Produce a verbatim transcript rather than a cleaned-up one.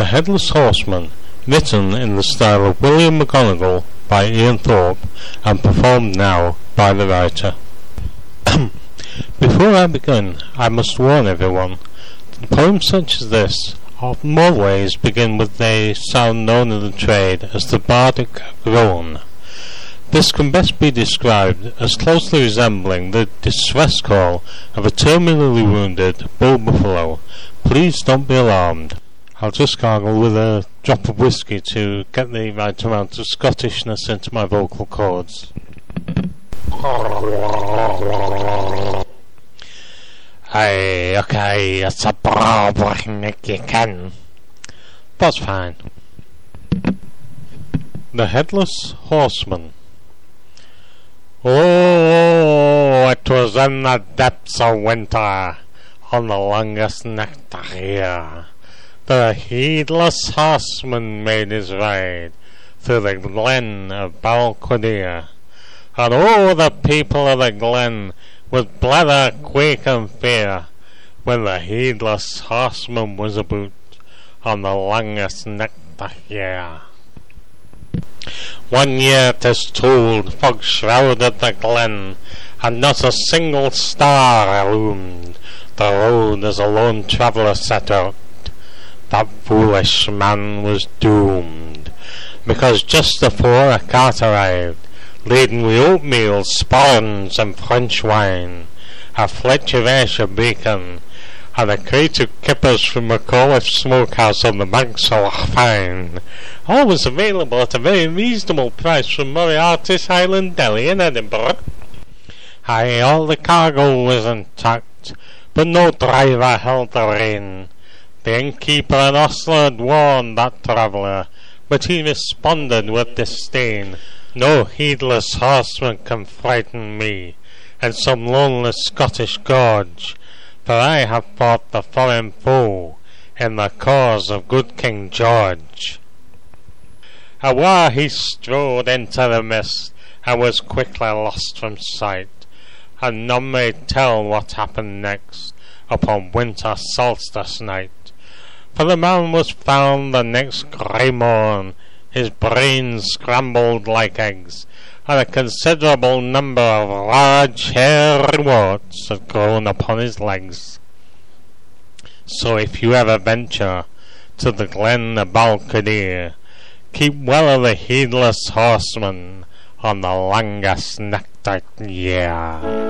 Headless Horseman, written in the style of William McGonagall by Ian Thorpe, and performed now by the writer. Before I begin, I must warn everyone that poems such as this often more ways begin with a sound known in the trade as the bardic groan. This can best be described as closely resembling the distress call of a terminally wounded bull buffalo. Please don't be alarmed. I'll just gargle with a drop of whiskey to get the right amount of Scottishness into my vocal cords. Aye, okay, it's a bra Nick, you can. That's fine. The Headless Horseman. Oh, it was in the depths of winter, on the longest night of year, the heedless horseman made his ride through the glen of Balquhidder. And oh, the people of the glen would blether, quake, and fear when the heedless horseman was about on the longest night of year. One year 'tis told, fog shrouded the glen, and not a single star illumined the road as a lone traveller set out. That foolish man was doomed, because just afore a cart arrived, laden with oatmeal, sponge, and French wine, a fletch of Ayrshire bacon, and a crate of kippers from McAuliffe Smokehouse on the banks of Loch Fyne, all was available at a very reasonable price from Moriarty's Highland Deli in Edinburgh. Aye, all the cargo was intact, but no driver held the rein. The innkeeper and ostler had warned that traveller, but he responded with disdain. No heedless horseman can frighten me in some lonely Scottish gorge, for I have fought the foreign foe in the cause of good King George. Awhile he strode into the mist, and was quickly lost from sight, and none may tell what happened next upon winter solstice night. For the man was found the next grey morn, his brains scrambled like eggs, and a considerable number of large hairy warts had grown upon his legs. So if you ever venture to the glen of Balquhidder, keep well of the heedless horseman on the longest night of year.